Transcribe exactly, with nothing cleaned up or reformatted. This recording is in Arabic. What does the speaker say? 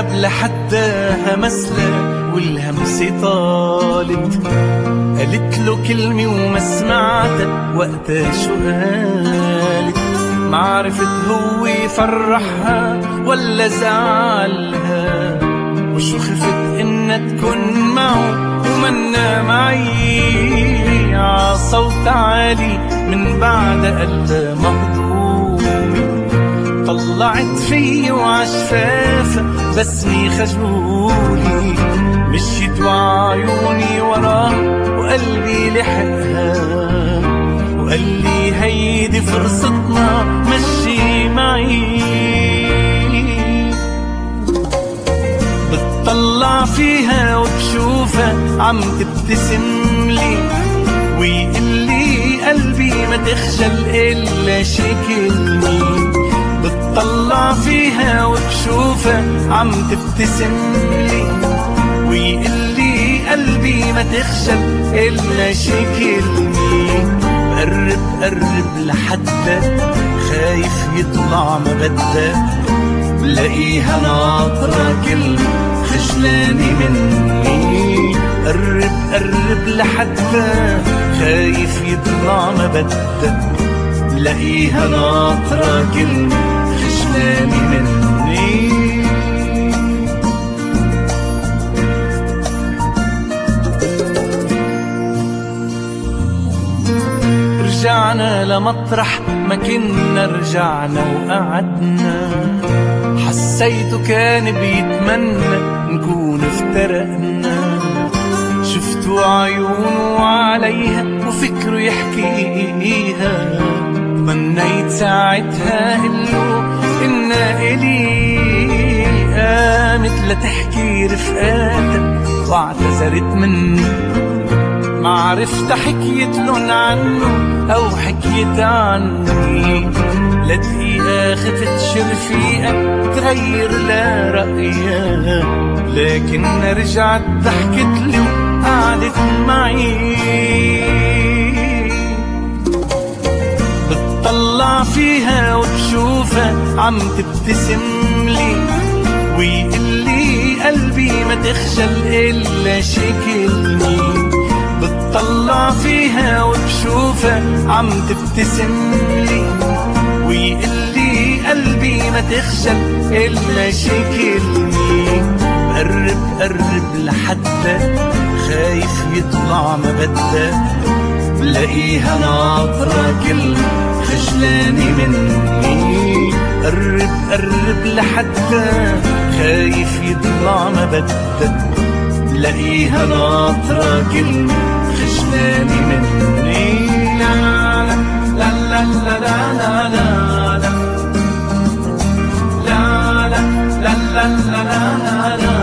قرب لحداها مسلة والهمسة طالت، قالت له كلمة وما سمعتها وقتها شو قالت. معرفت هو فرحها ولا زعلها، وشو خفت إنها تكون معه ومنا معي. عصوت عالي من بعد قلبها مهضومة، طلعت في وعشفافة بسمي خجولي. مشيت وعيوني وراه وقلبي لحقها، وقال لي هيدي فرصتنا مشي معي. بتطلع فيها وبشوفها عم تبتسم لي، ويقول لي قلبي ما تخجل إلا شكلني. بتطلع فيها وبشوفها عم تبتسم لي، ويقول لي قلبي ما تخجل إلا شكلني. بقرب قرب لحدها خايف يطلع ما بدها، بلاقيها ناطرة كلمة خجلاني مني. قرب قرب لحدها خايف يطلع ما بدها، بلاقيها ناطرة كلمة خجلاني مني. رجعنا لمطرح ما كنا رجعنا وقعدنا، حسيته كان بيتمنى نكون افترقنا. شفتوا عيونه عليها وفكره يحكيها، تمنيت ساعتها قله إنا إلي. قامت لتحكي رفقاتها واعتذرت مني، معرفت حكيتلن عنه أو حكيت عني. لدقيقة خفت شرفيقة تغير لا رأيها، لكن رجعت ضحكت لي وقعدت معي. بتطلع فيها وبشوفها عم تبتسم لي، ويقول لي قلبي ما تخجل إلا شكلني. بتطلع فيها وبشوفها عم تبتسم لي، ويقول لي قلبي ما تخجل إلا شكلني. بقرب قرب لحدها خايف يطلع ما بدها، بلاقيها ناطرة كلمة خجلاني مني. قرب قرب لحدها خايف يطلع ما بدها، بلاقيها ناطرة كلمة خجلاني مني. لا لا لا لا لا لا لا لا لا لا لا لا لا لا